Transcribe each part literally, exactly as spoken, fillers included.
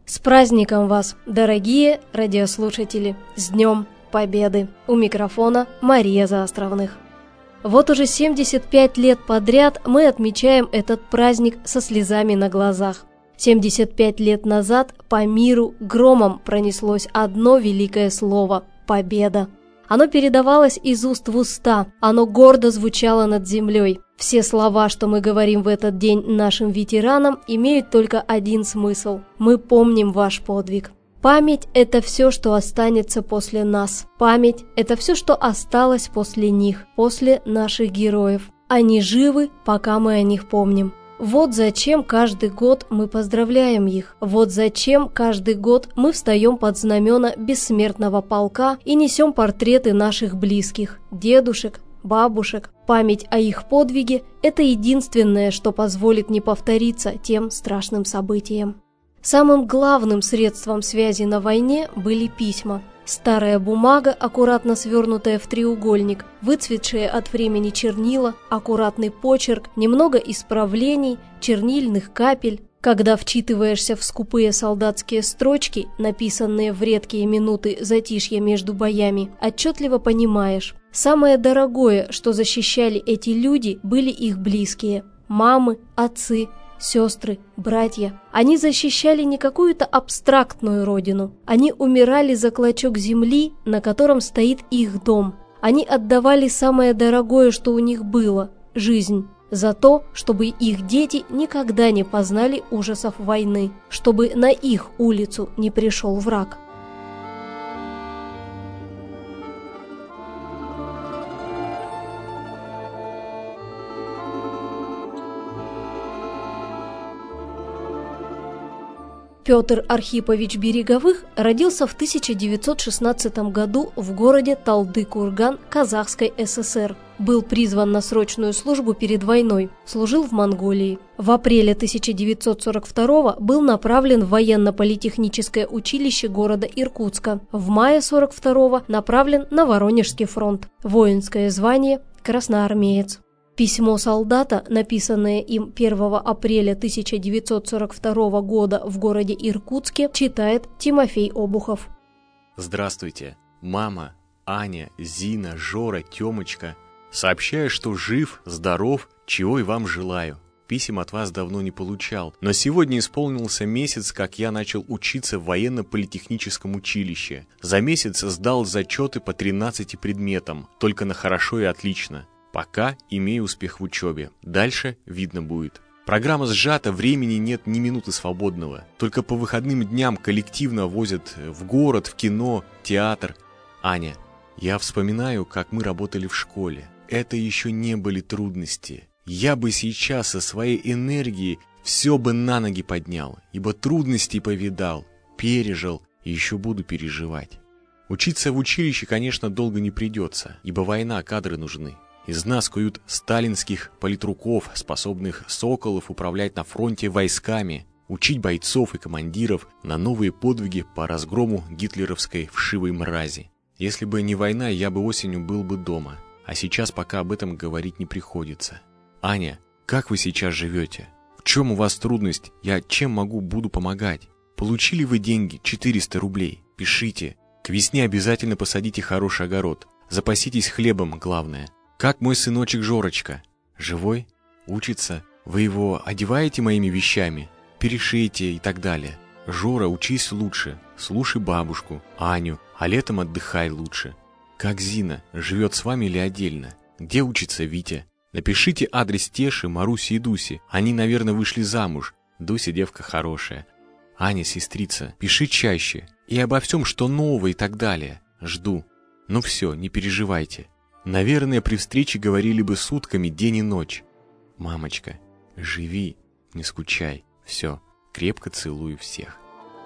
С праздником вас, дорогие радиослушатели! С Днем Победы! У микрофона Мария Заостровных. Вот уже семьдесят пять лет подряд мы отмечаем этот праздник со слезами на глазах. семьдесят пять лет назад по миру громом пронеслось одно великое слово – «Победа». Оно передавалось из уст в уста, оно гордо звучало над землей. Все слова, что мы говорим в этот день нашим ветеранам, имеют только один смысл – мы помним ваш подвиг. Память – это все, что останется после нас. Память – это все, что осталось после них, после наших героев. Они живы, пока мы о них помним. Вот зачем каждый год мы поздравляем их. Вот зачем каждый год мы встаем под знамена бессмертного полка и несем портреты наших близких, дедушек, бабушек. Память о их подвиге – это единственное, что позволит не повториться тем страшным событиям. Самым главным средством связи на войне были письма. Старая бумага, аккуратно свернутая в треугольник, выцветшие от времени чернила, аккуратный почерк, немного исправлений, чернильных капель. Когда вчитываешься в скупые солдатские строчки, написанные в редкие минуты затишья между боями, отчетливо понимаешь, самое дорогое, что защищали эти люди, были их близкие – мамы, отцы, сестры, братья. Они защищали не какую-то абстрактную родину. Они умирали за клочок земли, на котором стоит их дом. Они отдавали самое дорогое, что у них было – жизнь. За то, чтобы их дети никогда не познали ужасов войны, чтобы на их улицу не пришел враг. Петр Архипович Береговых родился в тысяча девятьсот шестнадцатом году в городе Талды-Курган Казахской ССР. Был призван на срочную службу перед войной, служил в Монголии. В апреле тысяча девятьсот сорок второго был направлен в военно-политехническое училище города Иркутска. В мае сорок второго направлен на Воронежский фронт. Воинское звание – красноармеец. Письмо солдата, написанное им первого апреля тысяча девятьсот сорок второго года в городе Иркутске, читает Тимофей Обухов. Здравствуйте, мама, Аня, Зина, Жора, Тёмочка. Сообщаю, что жив, здоров, чего и вам желаю. Писем от вас давно не получал, но сегодня исполнился месяц, как я начал учиться в военно-политехническом училище. За месяц сдал зачеты по тринадцати предметам, только на хорошо и отлично. Пока имею успех в учебе. Дальше видно будет. Программа сжата, времени нет ни минуты свободного. Только по выходным дням коллективно возят в город, в кино, театр. Аня, я вспоминаю, как мы работали в школе. Это еще не были трудности. Я бы сейчас со своей энергией все бы на ноги поднял, ибо трудностей повидал, пережил и еще буду переживать. Учиться в училище, конечно, долго не придется, ибо война, кадры нужны. Из нас куют сталинских политруков, способных соколов управлять на фронте войсками, учить бойцов и командиров на новые подвиги по разгрому гитлеровской вшивой мрази. Если бы не война, я бы осенью был бы дома, а сейчас пока об этом говорить не приходится. Аня, как вы сейчас живете? В чем у вас трудность? Я чем могу, буду помогать? Получили вы деньги, четыреста рублей? Пишите. К весне обязательно посадите хороший огород. Запаситесь хлебом, главное. Как мой сыночек Жорочка? Живой? Учится? Вы его одеваете моими вещами? Перешейте и так далее. Жора, учись лучше. Слушай бабушку, Аню, а летом отдыхай лучше. Как Зина? Живет с вами или отдельно? Где учится Витя? Напишите адрес Теши, Маруси и Дуси. Они, наверное, вышли замуж. Дуся девка хорошая. Аня, сестрица, пиши чаще. И обо всем, что нового и так далее. Жду. Ну все, не переживайте. Наверное, при встрече говорили бы сутками день и ночь. Мамочка, живи, не скучай. Все, крепко целую всех.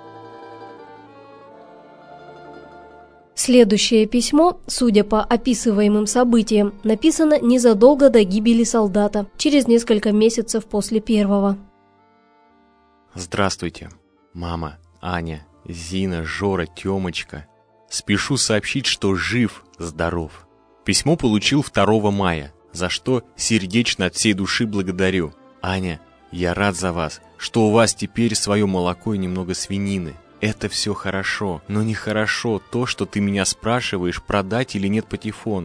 Следующее письмо, судя по описываемым событиям, написано незадолго до гибели солдата, через несколько месяцев после первого. Здравствуйте, мама, Аня, Зина, Жора, Тёмочка. Спешу сообщить, что жив, здоров. Письмо получил второго мая, за что сердечно от всей души благодарю. Аня, я рад за вас, что у вас теперь свое молоко и немного свинины. Это все хорошо, но нехорошо то, что ты меня спрашиваешь, продать или нет патефон.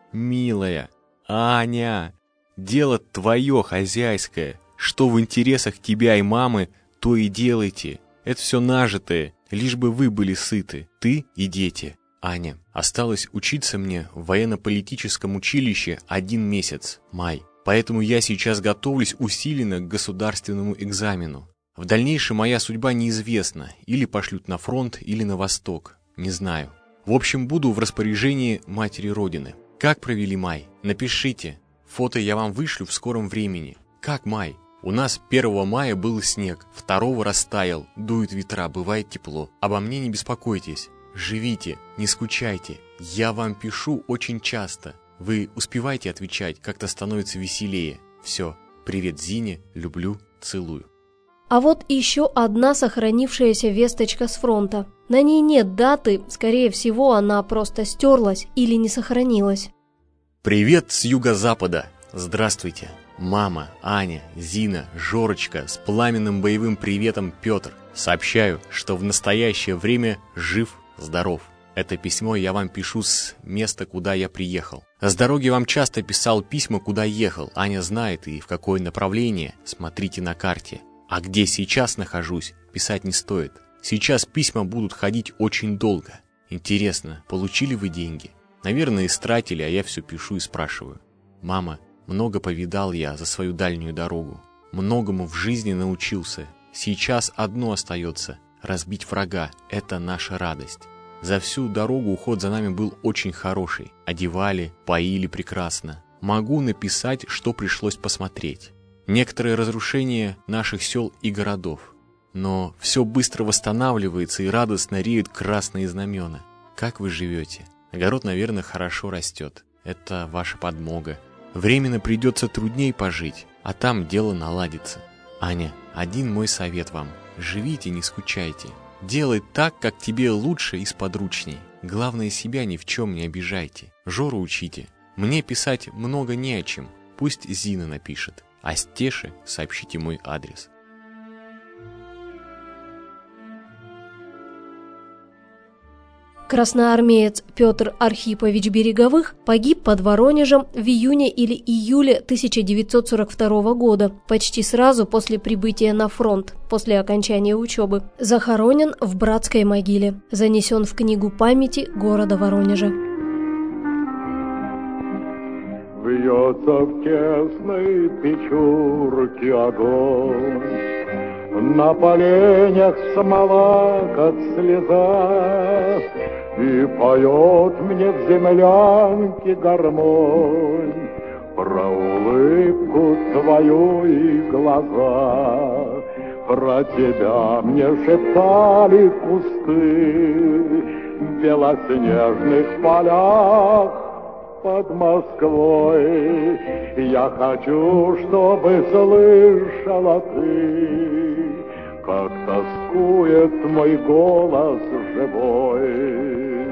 Милая, Аня, дело твое хозяйское. Что в интересах тебя и мамы, то и делайте. Это все нажитое, лишь бы вы были сыты, ты и дети. Аня, осталось учиться мне в военно-политическом училище один месяц, май. Поэтому я сейчас готовлюсь усиленно к государственному экзамену. В дальнейшем моя судьба неизвестна. Или пошлют на фронт, или на восток. Не знаю. В общем, буду в распоряжении матери Родины. Как провели май? Напишите. Фото я вам вышлю в скором времени. Как май? У нас первого мая был снег, второго растаял, дуют ветра, бывает тепло. Обо мне не беспокойтесь. Живите, не скучайте. Я вам пишу очень часто. Вы успеваете отвечать, как-то становится веселее. Все. Привет Зине, люблю, целую. А вот еще одна сохранившаяся весточка с фронта. На ней нет даты, скорее всего, она просто стерлась или не сохранилась. Привет с юго-запада. Здравствуйте. Мама, Аня, Зина, Жорочка, с пламенным боевым приветом Петр. Сообщаю, что в настоящее время жив, здоров. Это письмо я вам пишу с места, куда я приехал. С дороги вам часто писал письма, куда ехал. Аня знает и в какое направление. Смотрите на карте. А где сейчас нахожусь, писать не стоит. Сейчас письма будут ходить очень долго. Интересно, получили вы деньги? Наверное, истратили, а я все пишу и спрашиваю. Мама, много повидал я за свою дальнюю дорогу. Многому в жизни научился. Сейчас одно остается – разбить врага. Это наша радость. За всю дорогу уход за нами был очень хороший. Одевали, поили прекрасно. Могу написать, что пришлось посмотреть. Некоторые разрушения наших сел и городов. Но все быстро восстанавливается и радостно реют красные знамена. Как вы живете? Огород, наверное, хорошо растет. Это ваша подмога. Временно придется трудней пожить, а там дело наладится. Аня, один мой совет вам. Живите, не скучайте. Делай так, как тебе лучше и сподручней. Главное, себя ни в чем не обижайте. Жору учите. Мне писать много не о чем. Пусть Зина напишет. А Стеше сообщите мой адрес. Красноармеец Петр Архипович Береговых погиб под Воронежем в июне или июле тысяча девятьсот сорок второго года, почти сразу после прибытия на фронт, после окончания учебы. Захоронен в братской могиле, занесен в книгу памяти города Воронежа. Бьется в тесной печурке огонь, на поленях смола, как слеза, и поет мне в землянке гармонь про улыбку твою и глаза. Про тебя мне шептали кусты в белоснежных полях под Москвой. Я хочу, чтобы слышала ты, как тоскует мой голос живой.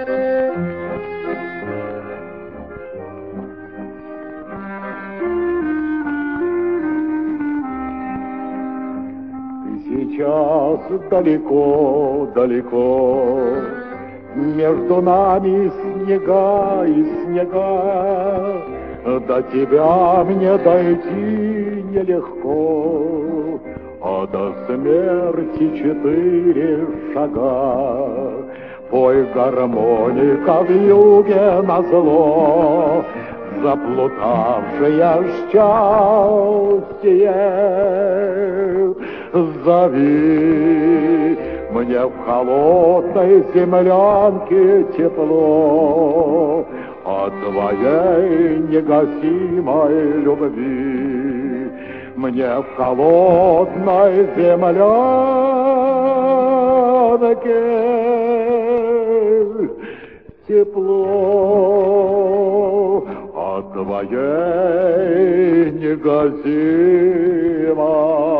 Ты сейчас далеко, далеко, между нами снега и снега, до тебя мне дойти нелегко, а до смерти четыре шага. Пой гармоника в юге назло, заплутавшее счастье. Зови мне в холодной землянке тепло от твоей негасимой любви. Мне в холодной землянке тепло от твоей негасимой